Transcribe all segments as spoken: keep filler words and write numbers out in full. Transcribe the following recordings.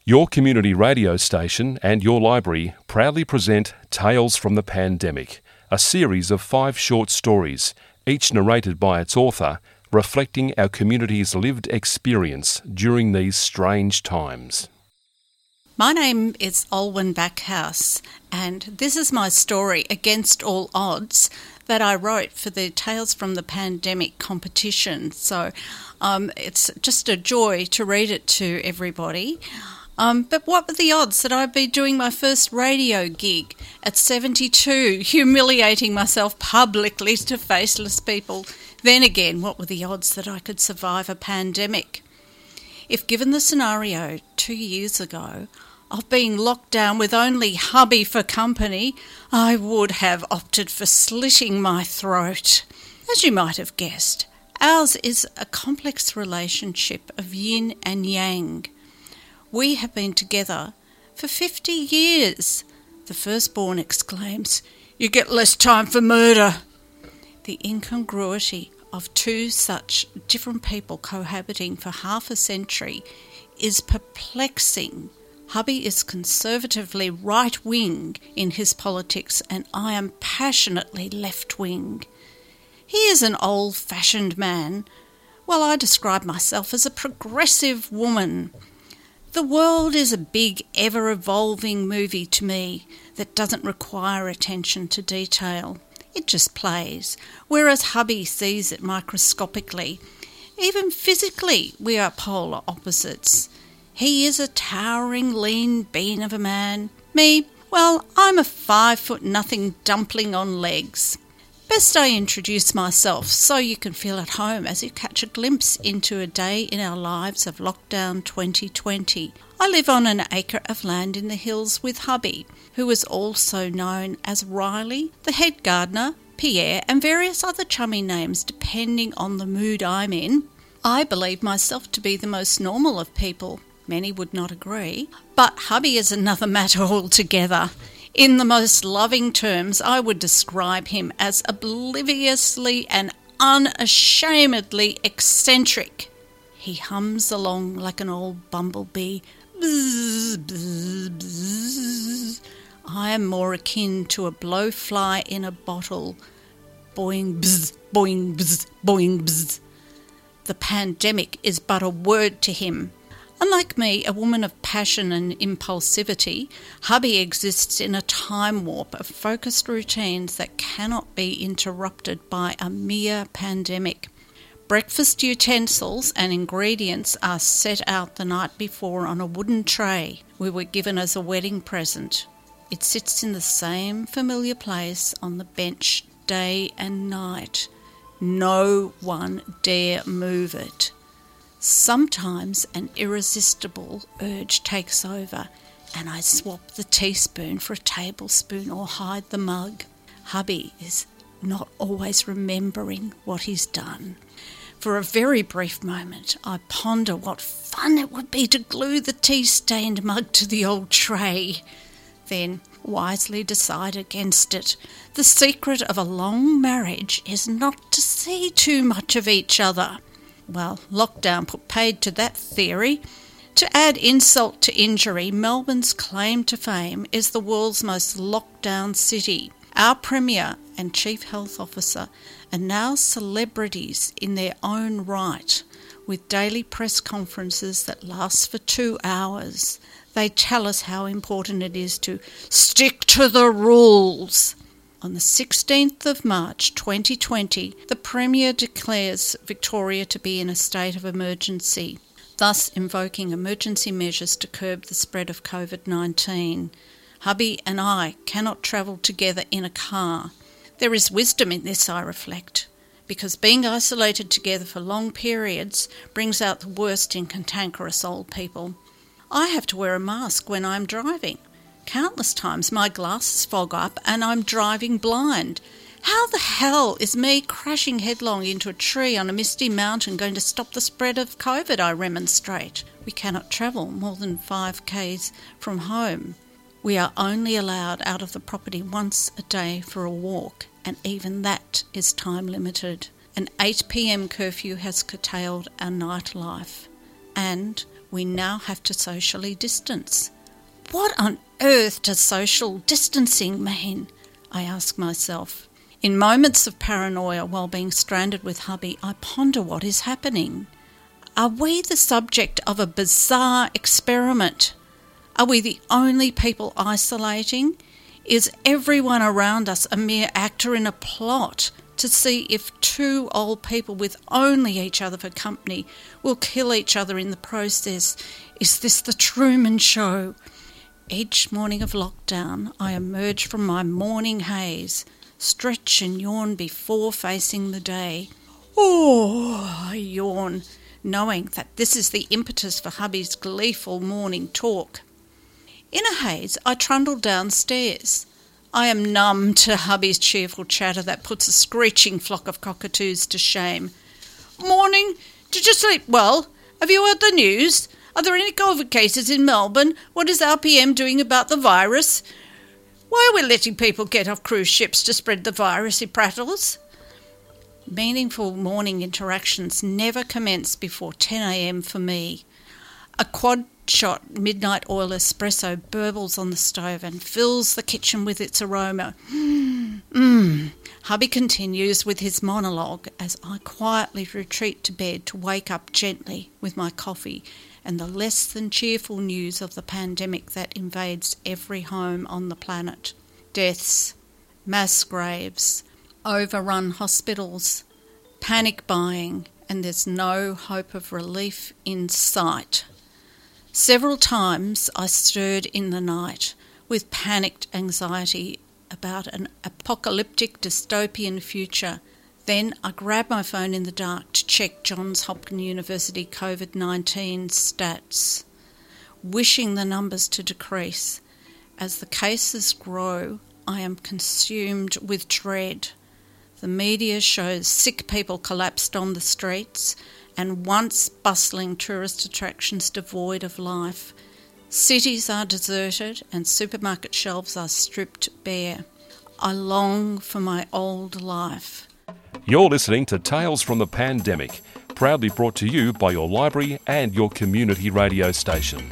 Your community radio station and your library proudly present Tales from the Pandemic, a series of five short stories, each narrated by its author, reflecting our community's lived experience during these strange times. My name is Olwen Backhouse, and this is my story, Against All Odds, that I wrote for the Tales from the Pandemic competition. So um, it's just a joy to read it to everybody. Um, but what were the odds that I'd be doing my first radio gig at seventy-two, humiliating myself publicly to faceless people? Then again, what were the odds that I could survive a pandemic? If given the scenario two years ago of being locked down with only hubby for company, I would have opted for slitting my throat. As you might have guessed, ours is a complex relationship of yin and yang. We have been together for fifty years. The firstborn exclaims, "You get less time for murder." The incongruity of two such different people cohabiting for half a century is perplexing. Hubby is conservatively right-wing in his politics, and I am passionately left-wing. He is an old-fashioned man, while I describe myself as a progressive woman. The world is a big, ever-evolving movie to me that doesn't require attention to detail. It just plays, whereas hubby sees it microscopically. Even physically, we are polar opposites. He is a towering, lean bean of a man. Me, well, I'm a five-foot-nothing dumpling on legs. Best I introduce myself so you can feel at home as you catch a glimpse into a day in our lives of lockdown twenty twenty. I live on an acre of land in the hills with hubby, who is also known as Riley, the head gardener, Pierre, and various other chummy names depending on the mood I'm in. I believe myself to be the most normal of people. Many would not agree, but hubby is another matter altogether. In the most loving terms, I would describe him as obliviously and unashamedly eccentric. He hums along like an old bumblebee. Bzz, bzz, bzz. I am more akin to a blowfly in a bottle. Boing, bzz, boing, bzz, boing, bzz. The pandemic is but a word to him. Unlike me, a woman of passion and impulsivity, hubby exists in a time warp of focused routines that cannot be interrupted by a mere pandemic. Breakfast utensils and ingredients are set out the night before on a wooden tray we were given as a wedding present. It sits in the same familiar place on the bench day and night. No one dare move it. Sometimes an irresistible urge takes over and I swap the teaspoon for a tablespoon or hide the mug. Hubby is not always remembering what he's done. For a very brief moment, I ponder what fun it would be to glue the tea-stained mug to the old tray. Then wisely decide against it. The secret of a long marriage is not to see too much of each other. Well, lockdown put paid to that theory. To add insult to injury, Melbourne's claim to fame is the world's most locked-down city. Our Premier and Chief Health Officer are now celebrities in their own right, with daily press conferences that last for two hours. They tell us how important it is to stick to the rules. On the sixteenth of March twenty twenty, the Premier declares Victoria to be in a state of emergency, thus invoking emergency measures to curb the spread of covid nineteen. Hubby and I cannot travel together in a car. There is wisdom in this, I reflect, because being isolated together for long periods brings out the worst in cantankerous old people. I have to wear a mask when I'm driving. Countless times my glasses fog up and I'm driving blind. How the hell is me crashing headlong into a tree on a misty mountain going to stop the spread of COVID, I remonstrate. We cannot travel more than five kays from home. We are only allowed out of the property once a day for a walk, and even that is time limited. An eight p.m. curfew has curtailed our nightlife, and We now have to socially distance. What on earth does social distancing mean? I ask myself. In moments of paranoia while being stranded with hubby, I ponder what is happening. Are we the subject of a bizarre experiment? Are we the only people isolating? Is everyone around us a mere actor in a plot to see if two old people with only each other for company will kill each other in the process? Is this the Truman Show? Each morning of lockdown, I emerge from my morning haze, stretch and yawn before facing the day. Oh, I yawn, knowing that this is the impetus for hubby's gleeful morning talk. In a haze, I trundle downstairs. I am numb to hubby's cheerful chatter that puts a screeching flock of cockatoos to shame. Morning. Did you sleep well? Have you heard the news? Are there any COVID cases in Melbourne? What is R P M doing about the virus? Why are we letting people get off cruise ships to spread the virus, he prattles? Meaningful morning interactions never commence before ten a.m. for me. A quad-shot midnight oil espresso burbles on the stove and fills the kitchen with its aroma. Mmm. Hubby continues with his monologue as I quietly retreat to bed to wake up gently with my coffee and the less than cheerful news of the pandemic that invades every home on the planet. Deaths, mass graves, overrun hospitals, panic buying, and there's no hope of relief in sight. Several times I stirred in the night with panicked anxiety about an apocalyptic dystopian future. Then I grabbed my phone in the dark to check Johns Hopkins University COVID nineteen stats, wishing the numbers to decrease. As the cases grow, I am consumed with dread. The media shows sick people collapsed on the streets and once bustling tourist attractions devoid of life. Cities are deserted and supermarket shelves are stripped bare. I long for my old life. You're listening to Tales from the Pandemic, proudly brought to you by your library and your community radio station.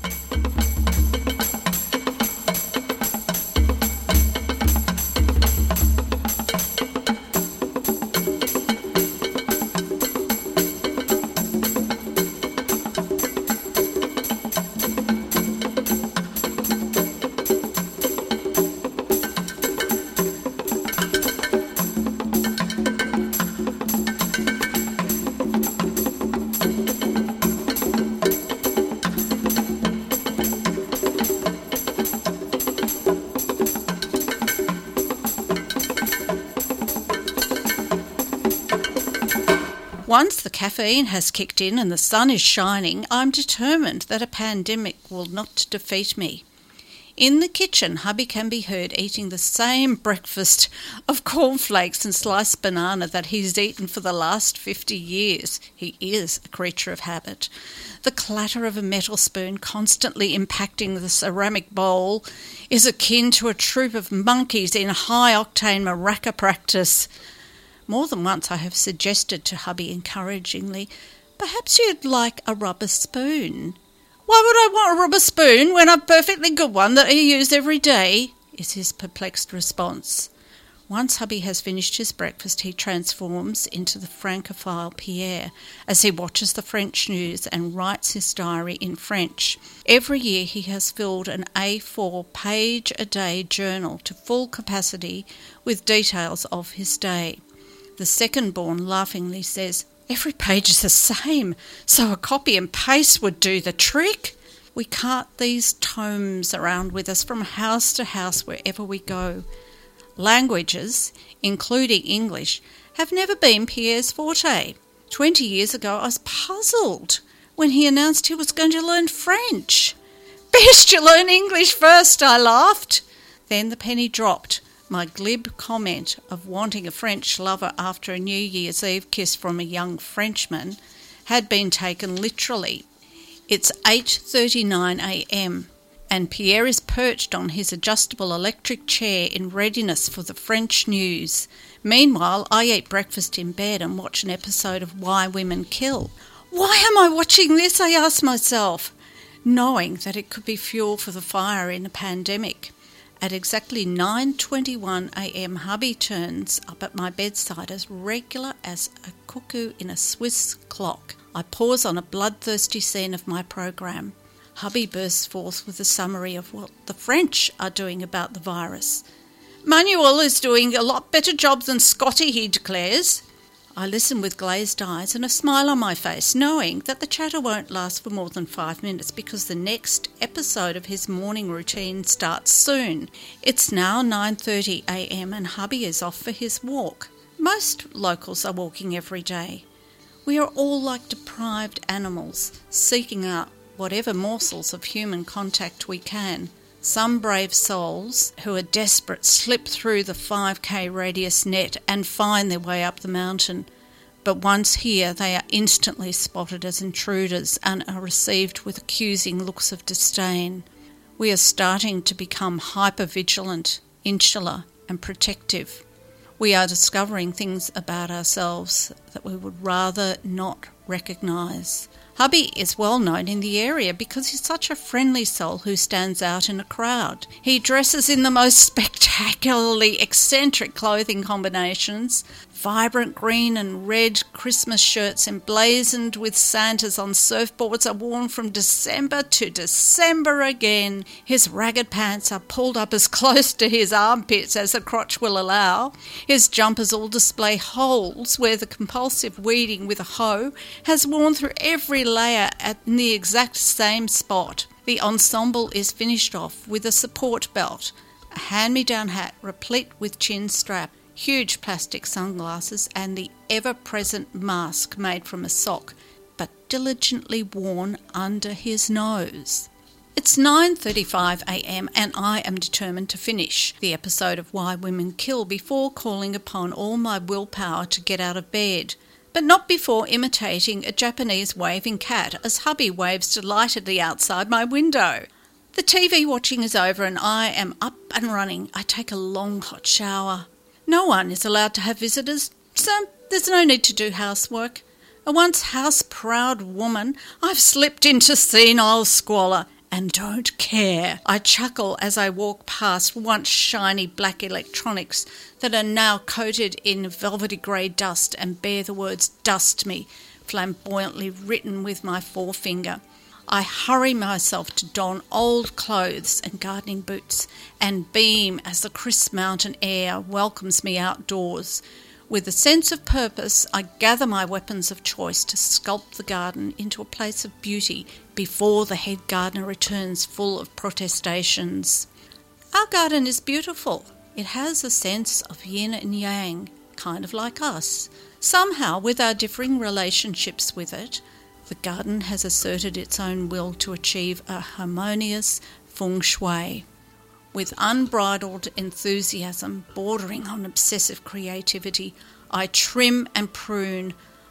Once the caffeine has kicked in and the sun is shining, I'm determined that a pandemic will not defeat me. In the kitchen, hubby can be heard eating the same breakfast of cornflakes and sliced banana that he's eaten for the last fifty years. He is a creature of habit. The clatter of a metal spoon constantly impacting the ceramic bowl is akin to a troop of monkeys in high-octane maraca practice. More than once I have suggested to hubby encouragingly, perhaps you'd like a rubber spoon. Why would I want a rubber spoon when I've a perfectly good one that I use every day? Is his perplexed response. Once hubby has finished his breakfast, he transforms into the francophile Pierre as he watches the French news and writes his diary in French. Every year he has filled an A four page-a-day journal to full capacity with details of his day. The second-born laughingly says, "Every page is the same, so a copy and paste would do the trick." We cart these tomes around with us from house to house wherever we go. Languages, including English, have never been Pierre's forte. Twenty years ago I was puzzled when he announced he was going to learn French. "Best you learn English first," I laughed. Then the penny dropped. My glib comment of wanting a French lover after a New Year's Eve kiss from a young Frenchman had been taken literally. It's eight thirty-nine a.m. and Pierre is perched on his adjustable electric chair in readiness for the French news. Meanwhile, I eat breakfast in bed and watch an episode of Why Women Kill. Why am I watching this? I asked myself, knowing that it could be fuel for the fire in a pandemic. At exactly nine twenty-one a m, hubby turns up at my bedside as regular as a cuckoo in a Swiss clock. I pause on a bloodthirsty scene of my program. Hubby bursts forth with a summary of what the French are doing about the virus. Manuel is doing a lot better job than Scotty, he declares. I listen with glazed eyes and a smile on my face, knowing that the chatter won't last for more than five minutes because the next episode of his morning routine starts soon. It's now nine thirty a m and hubby is off for his walk. Most locals are walking every day. We are all like deprived animals, seeking out whatever morsels of human contact we can. Some brave souls who are desperate slip through the five k radius net and find their way up the mountain. But once here, they are instantly spotted as intruders and are received with accusing looks of disdain. We are starting to become hyper-vigilant, insular and protective. We are discovering things about ourselves that we would rather not recognise. Hubby is well known in the area because he's such a friendly soul who stands out in a crowd. He dresses in the most spectacularly eccentric clothing combinations, vibrant green and red Christmas shirts emblazoned with Santas on surfboards are worn from December to December again. His ragged pants are pulled up as close to his armpits as the crotch will allow. His jumpers all display holes where the compulsive weeding with a hoe has worn through every layer at the exact same spot. The ensemble is finished off with a support belt, a hand-me-down hat replete with chin strap, huge plastic sunglasses and the ever-present mask made from a sock, but diligently worn under his nose. It's nine thirty-five a m and I am determined to finish the episode of Why Women Kill before calling upon all my willpower to get out of bed, but not before imitating a Japanese waving cat as hubby waves delightedly outside my window. The T V watching is over and I am up and running. I take a long hot shower. No one is allowed to have visitors, so there's no need to do housework. A once house-proud woman, I've slipped into senile squalor and don't care. I chuckle as I walk past once shiny black electronics that are now coated in velvety grey dust and bear the words "Dust Me" flamboyantly written with my forefinger. I hurry myself to don old clothes and gardening boots and beam as the crisp mountain air welcomes me outdoors. With a sense of purpose, I gather my weapons of choice to sculpt the garden into a place of beauty before the head gardener returns full of protestations. Our garden is beautiful. It has a sense of yin and yang, kind of like us. Somehow, with our differing relationships with it, the garden has asserted its own will to achieve a harmonious feng shui. With unbridled enthusiasm bordering on obsessive creativity, I trim and prune.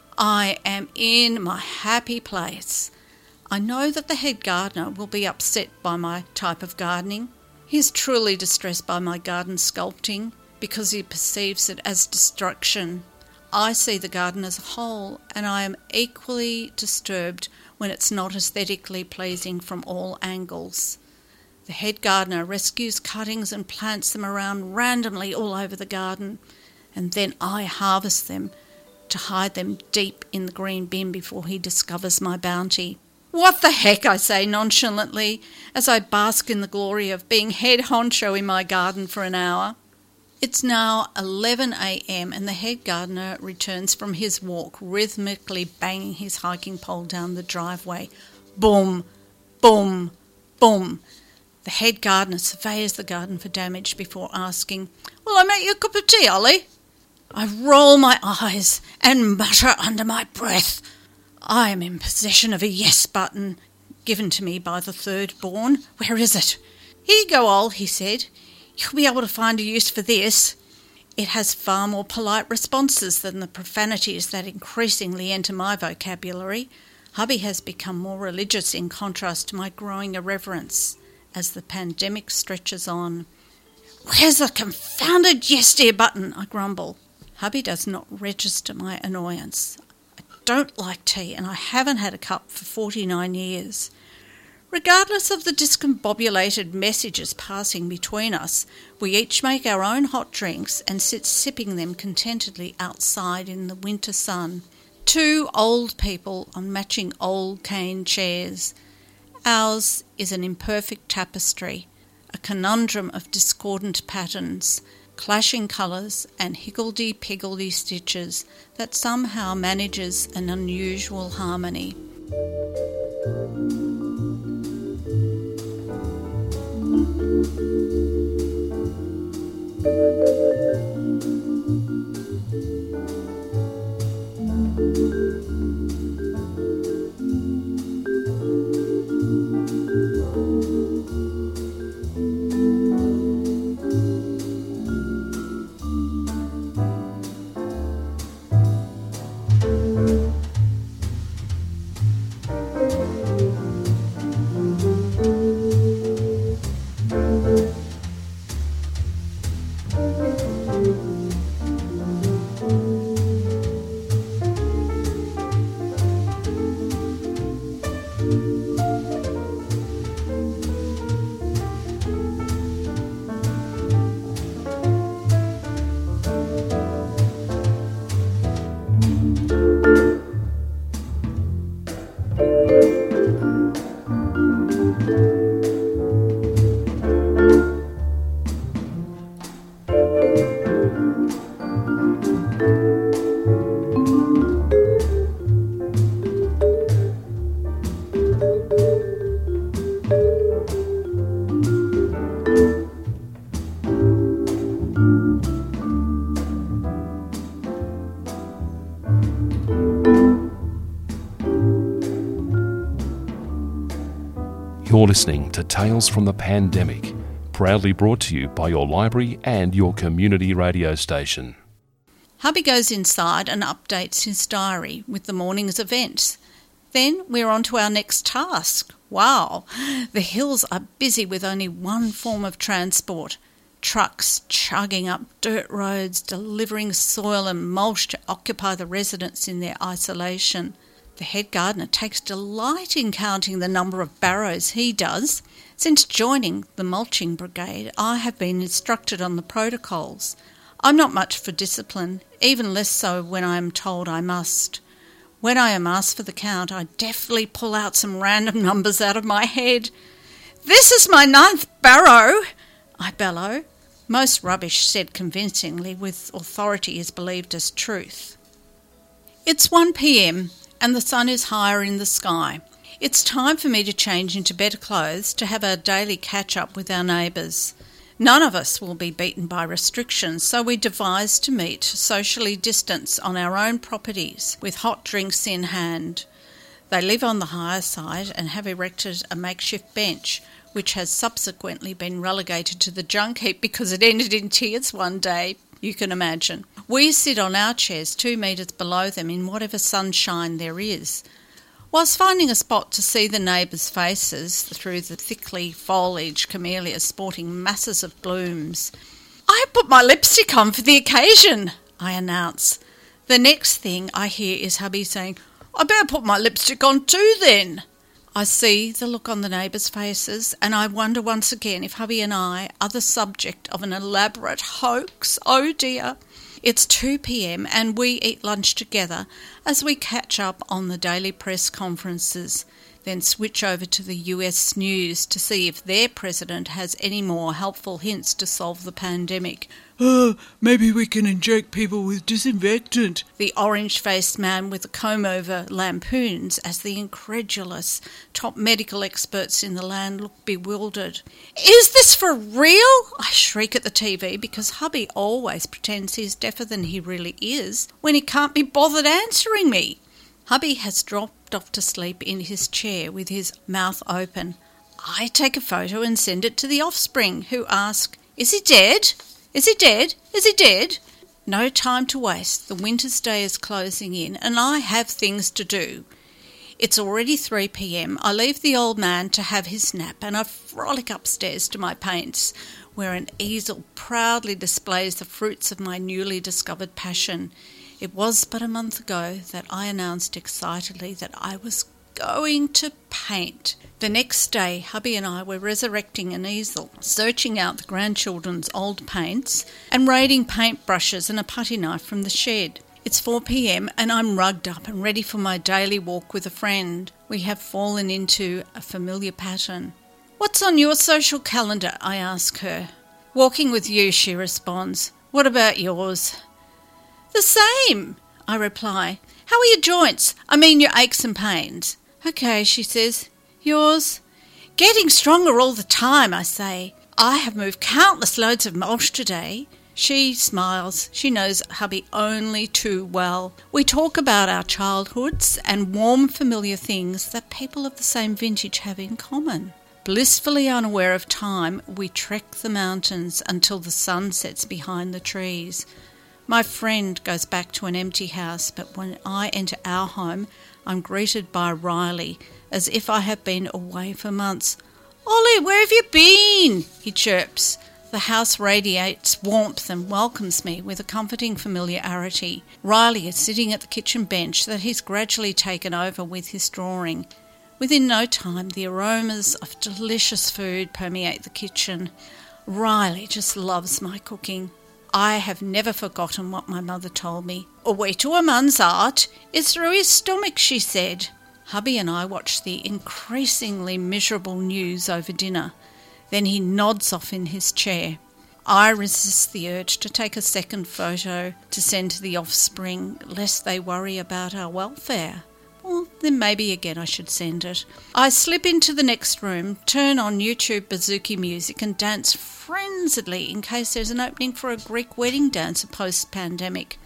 I am in my happy place. I know that the head gardener will be upset by my type of gardening. He is truly distressed by my garden sculpting because he perceives it as destruction. I see the garden as a whole, and I am equally disturbed when it's not aesthetically pleasing from all angles. The head gardener rescues cuttings and plants them around randomly all over the garden, and then I harvest them to hide them deep in the green bin before he discovers my bounty. What the heck, I say nonchalantly, as I bask in the glory of being head honcho in my garden for an hour. It's now eleven a m and the head gardener returns from his walk, rhythmically banging his hiking pole down the driveway. Boom, boom, boom. The head gardener surveys the garden for damage before asking, "Will I make you a cup of tea, Ollie?" I roll my eyes and mutter under my breath. I am in possession of a yes button, given to me by the third born. Where is it? "Here you go, Ol," he said. "You'll be able to find a use for this." It has far more polite responses than the profanities that increasingly enter my vocabulary. Hubby has become more religious in contrast to my growing irreverence as the pandemic stretches on. "Where's the confounded yes dear button?" I grumble. Hubby does not register my annoyance. I don't like tea and I haven't had a cup for forty-nine years. Regardless of the discombobulated messages passing between us, we each make our own hot drinks and sit sipping them contentedly outside in the winter sun. Two old people on matching old cane chairs. Ours is an imperfect tapestry, a conundrum of discordant patterns, clashing colours and higgledy-piggledy stitches that somehow manages an unusual harmony. You're listening to Tales from the Pandemic, proudly brought to you by your library and your community radio station. Hubby goes inside and updates his diary with the morning's events. Then we're on to our next task. Wow, the hills are busy with only one form of transport. Trucks chugging up dirt roads, delivering soil and mulch to occupy the residents in their isolation. The head gardener takes delight in counting the number of barrows he does. Since joining the mulching brigade, I have been instructed on the protocols. I'm not much for discipline, even less so when I am told I must. When I am asked for the count, I deftly pull out some random numbers out of my head. "This is my ninth barrow," I bellow. Most rubbish said convincingly with authority is believed as truth. It's one p.m. and the sun is higher in the sky. It's time for me to change into better clothes to have our daily catch-up with our neighbours. None of us will be beaten by restrictions, so we devise to meet socially distanced on our own properties with hot drinks in hand. They live on the higher side and have erected a makeshift bench, which has subsequently been relegated to the junk heap because it ended in tears one day, you can imagine. We sit on our chairs two metres below them in whatever sunshine there is. Whilst finding a spot to see the neighbours' faces through the thickly foliaged camellias sporting masses of blooms. "I put my lipstick on for the occasion," I announce. The next thing I hear is hubby saying, "I better put my lipstick on too then." I see the look on the neighbours' faces, and I wonder once again if hubby and I are the subject of an elaborate hoax. Oh dear. It's two p.m. and we eat lunch together as we catch up on the daily press conferences, then switch over to the U S news to see if their president has any more helpful hints to solve the pandemic. "Oh, maybe we can inject people with disinfectant," the orange-faced man with the comb-over lampoons as the incredulous top medical experts in the land look bewildered. "Is this for real?" I shriek at the T V because hubby always pretends he's deafer than he really is when he can't be bothered answering me. Hubby has dropped off to sleep in his chair with his mouth open. I take a photo and send it to the offspring, who ask, "Is he dead? Is he dead? Is he dead?" No time to waste. The winter's day is closing in and I have things to do. It's already three p.m. I leave the old man to have his nap and I frolic upstairs to my paints, where an easel proudly displays the fruits of my newly discovered passion. It was but a month ago that I announced excitedly that I was going to paint. The next day, hubby and I were resurrecting an easel, searching out the grandchildren's old paints and raiding paintbrushes and a putty knife from the shed. It's four p.m. and I'm rugged up and ready for my daily walk with a friend. We have fallen into a familiar pattern. "What's on your social calendar?" I ask her. "Walking with you," she responds. "What about yours?" "The same," I reply. "How are your joints? I mean your aches and pains." "Okay," she says. "Yours?" "Getting stronger all the time," I say. "I have moved countless loads of mulch today." She smiles. She knows hubby only too well. We talk about our childhoods and warm familiar things that people of the same vintage have in common. Blissfully unaware of time, we trek the mountains until the sun sets behind the trees. My friend goes back to an empty house, but when I enter our home, I'm greeted by Riley, as if I have been away for months. "Ollie, where have you been?" he chirps. The house radiates warmth and welcomes me with a comforting familiarity. Riley is sitting at the kitchen bench that he's gradually taken over with his drawing. Within no time, the aromas of delicious food permeate the kitchen. Riley just loves my cooking. I have never forgotten what my mother told me. "A way to a man's heart is through his stomach," she said. Hubby and I watch the increasingly miserable news over dinner. Then he nods off in his chair. I resist the urge to take a second photo to send to the offspring, lest they worry about our welfare. Well, then maybe again I should send it. I slip into the next room, turn on YouTube bouzouki music and dance frenziedly in case there's an opening for a Greek wedding dancer post-pandemic.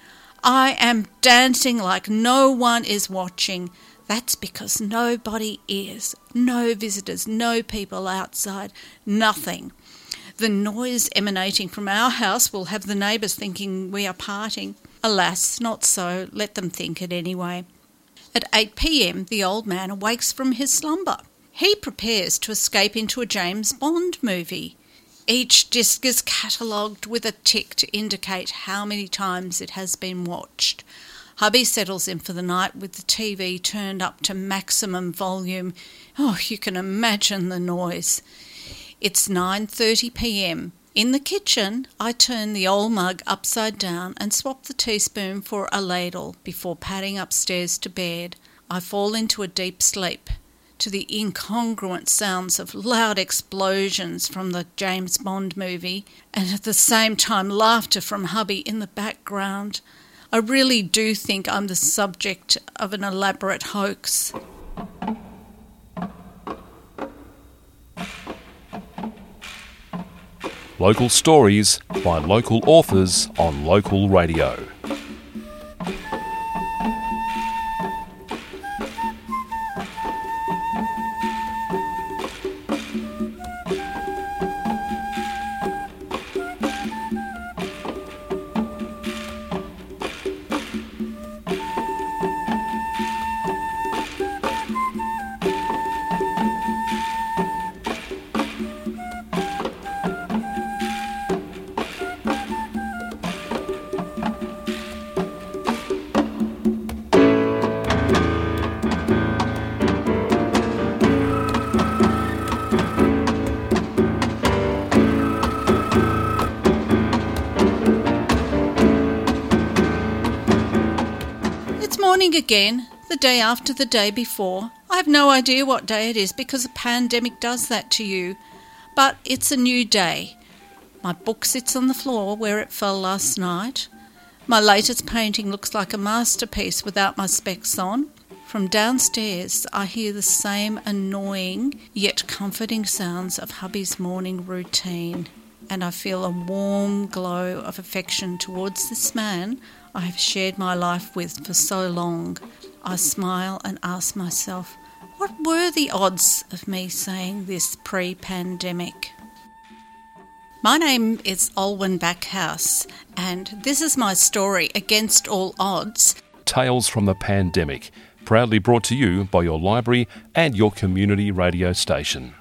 I am dancing like no one is watching. That's because nobody is. No visitors, no people outside, nothing. The noise emanating from our house will have the neighbours thinking we are partying. Alas, not so. Let them think it anyway. At eight p.m, the old man awakes from his slumber. He prepares to escape into a James Bond movie. Each disc is catalogued with a tick to indicate how many times it has been watched. Hubby settles in for the night with the T V turned up to maximum volume. Oh, you can imagine the noise. It's nine thirty p.m. In the kitchen, I turn the old mug upside down and swap the teaspoon for a ladle before padding upstairs to bed. I fall into a deep sleep to the incongruent sounds of loud explosions from the James Bond movie and at the same time laughter from hubby in the background. I really do think I'm the subject of an elaborate hoax. Local stories by local authors on local radio. Morning again, the day after the day before. I have no idea what day it is because a pandemic does that to you. But it's a new day. My book sits on the floor where it fell last night. My latest painting looks like a masterpiece without my specs on. From downstairs, I hear the same annoying yet comforting sounds of hubby's morning routine, and I feel a warm glow of affection towards this man I have shared my life with for so long. I smile and ask myself, what were the odds of me saying this pre-pandemic? My name is Olwen Backhouse, and this is my story against all odds. Tales from the Pandemic, proudly brought to you by your library and your community radio station.